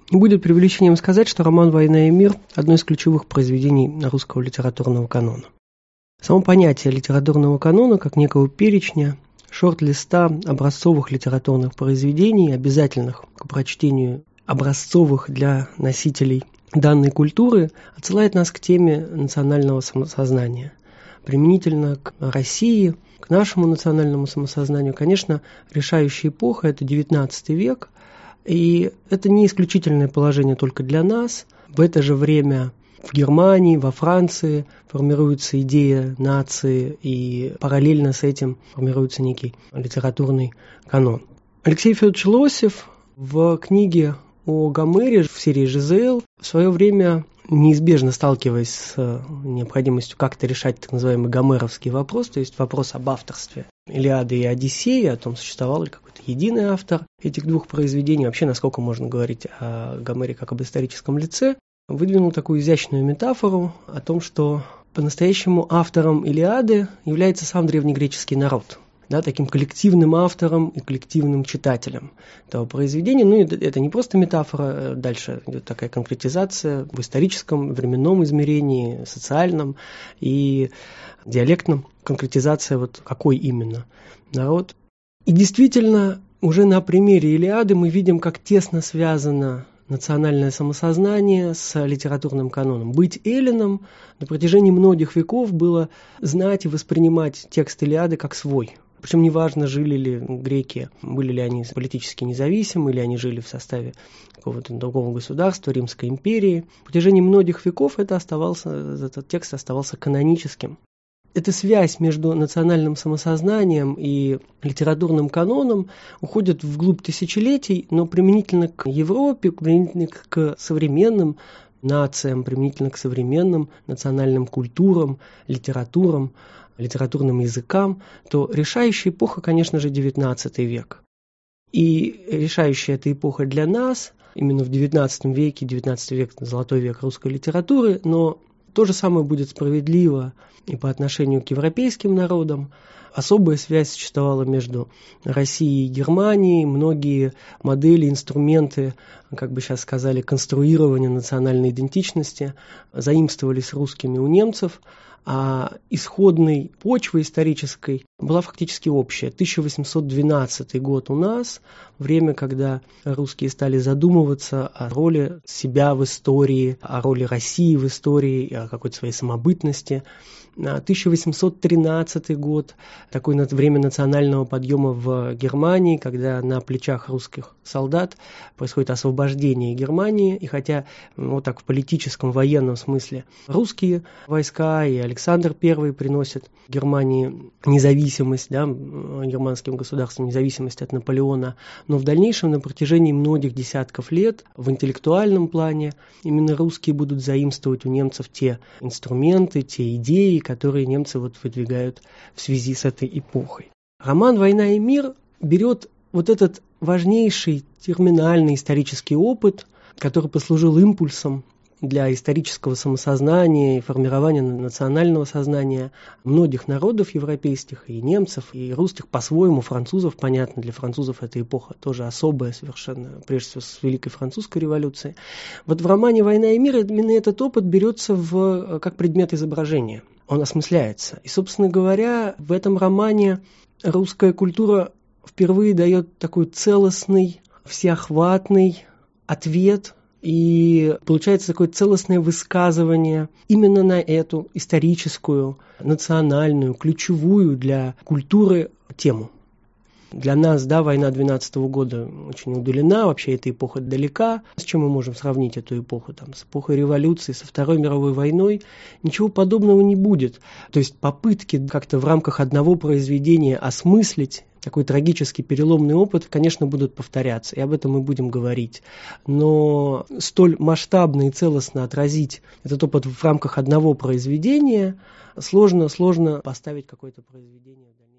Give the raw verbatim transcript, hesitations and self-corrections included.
Не будет преувеличением сказать, что роман «Война и мир» – одно из ключевых произведений русского литературного канона. Само понятие литературного канона, как некого перечня, шорт-листа образцовых литературных произведений, обязательных к прочтению, образцовых для носителей данной культуры, отсылает нас к теме национального самосознания. Применительно к России, к нашему национальному самосознанию, конечно, решающая эпоха – это девятнадцатый век, и это не исключительное положение только для нас. В это же время в Германии, во Франции формируется идея нации, и параллельно с этим формируется некий литературный канон. Алексей Федорович Лосев в книге о Гомере в серии «Жизель» в свое время, неизбежно сталкиваясь с необходимостью как-то решать так называемый гомеровский вопрос, то есть вопрос об авторстве Илиады и Одиссеи, о том, существовал ли какой-то единый автор этих двух произведений, вообще насколько можно говорить о Гомере как об историческом лице, выдвинул такую изящную метафору о том, что по-настоящему автором Илиады является сам древнегреческий народ, да, таким коллективным автором и коллективным читателем этого произведения. Ну, это, это не просто метафора, дальше идет такая конкретизация в историческом, временном измерении, социальном и диалектном. Конкретизация, вот какой именно народ. И действительно, уже на примере Илиады мы видим, как тесно связано национальное самосознание с литературным каноном. Быть эллином на протяжении многих веков было знать и воспринимать текст Илиады как свой. Причем неважно, жили ли греки, были ли они политически независимы, или они жили в составе какого-то другого государства, Римской империи. На протяжении многих веков это оставался, этот текст оставался каноническим. Эта связь между национальным самосознанием и литературным каноном уходит вглубь тысячелетий, но применительно к Европе, применительно к современным нациям, применительно к современным национальным культурам, литературам, литературным языкам, то решающая эпоха, конечно же, девятнадцатый век. И решающая эта эпоха для нас, именно в девятнадцатом веке, девятнадцатый век – золотой век русской литературы, но то же самое будет справедливо и по отношению к европейским народам. Особая связь существовала между Россией и Германией. Многие модели, инструменты, как бы сейчас сказали, конструирования национальной идентичности заимствовались русскими у немцев, а исходной почвой исторической была фактически общая. тысяча восемьсот двенадцатый год у нас, время, когда русские стали задумываться о роли себя в истории, о роли России в истории, о какой-то своей самобытности. тысяча восемьсот тринадцатый год, такое время национального подъема в Германии, когда на плечах русских солдат происходит освобождение Германии, и хотя вот так в политическом, военном смысле русские войска и Александр Первый приносят Германии независимость, да, германским государствам независимость от Наполеона, но в дальнейшем на протяжении многих десятков лет в интеллектуальном плане именно русские будут заимствовать у немцев те инструменты, те идеи, которые немцы вот выдвигают в связи с этой эпохой. Роман «Война и мир» берет вот этот важнейший терминальный исторический опыт, который послужил импульсом для исторического самосознания и формирования национального сознания многих народов европейских, и немцев, и русских, по-своему, французов, понятно, для французов эта эпоха тоже особая совершенно, прежде всего с Великой Французской революцией. Вот в романе «Война и мир» именно этот опыт берется в, как предмет изображения, он осмысляется. И, собственно говоря, в этом романе русская культура впервые дает такой целостный, всеохватный ответ. И получается такое целостное высказывание именно на эту историческую, национальную, ключевую для культуры тему. Для нас, да, война двенадцатого года очень удалена, вообще эта эпоха далека. С чем мы можем сравнить эту эпоху? Там, с эпохой революции, со Второй мировой войной? Ничего подобного не будет. То есть попытки как-то в рамках одного произведения осмыслить такой трагический переломный опыт, конечно, будут повторяться, и об этом мы будем говорить. Но столь масштабно и целостно отразить этот опыт в рамках одного произведения сложно, сложно поставить какое-то произведение.